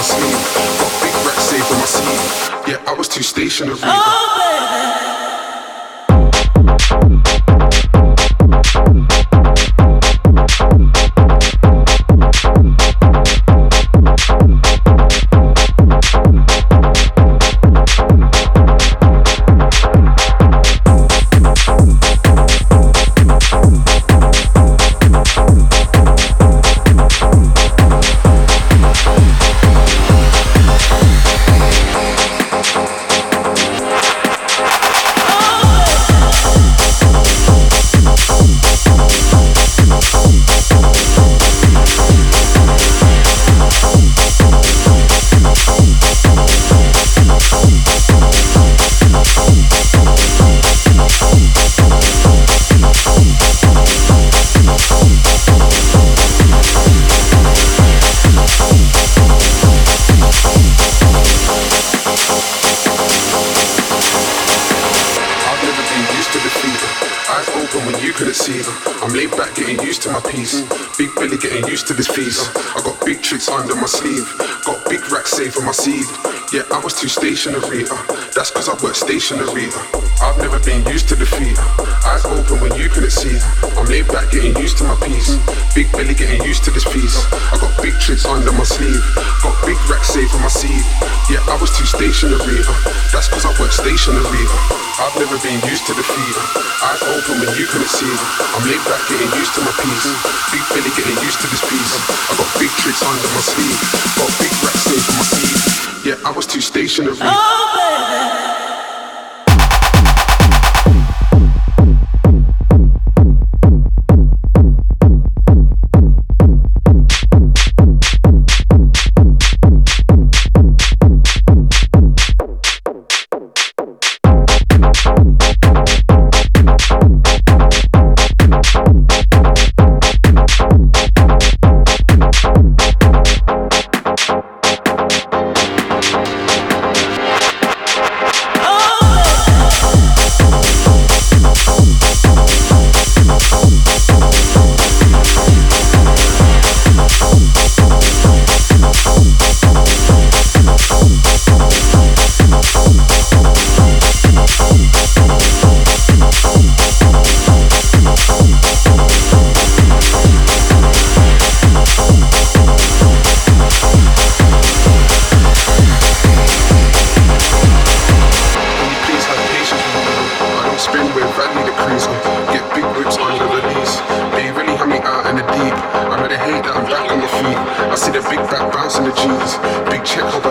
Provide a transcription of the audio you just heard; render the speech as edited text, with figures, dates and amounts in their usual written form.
sleeve. Got big racks saved on my seed. Yeah, I was too stationary. To this piece, I got big tricks under my sleeve. Got big racks saved for my seed. Yeah, I was too stationary. That's cause I work stationary. I've never been used to defeat. Eyes open when you couldn't see. I'm laid back getting used to my piece. Big belly getting used to this piece. I got big tricks under my sleeve. Got big racks saved for my seed. Yeah, I was too stationary. That's cause I work stationary. I've never been used to defeat. Eyes open when you couldn't see. I'm laid back getting used to my piece. Big belly getting used to this piece. I got big tricks under my sleeve. Got big racks saved for my seed. Yeah, I was too stationary. I see the big back bounce in the jeans. Big check, hope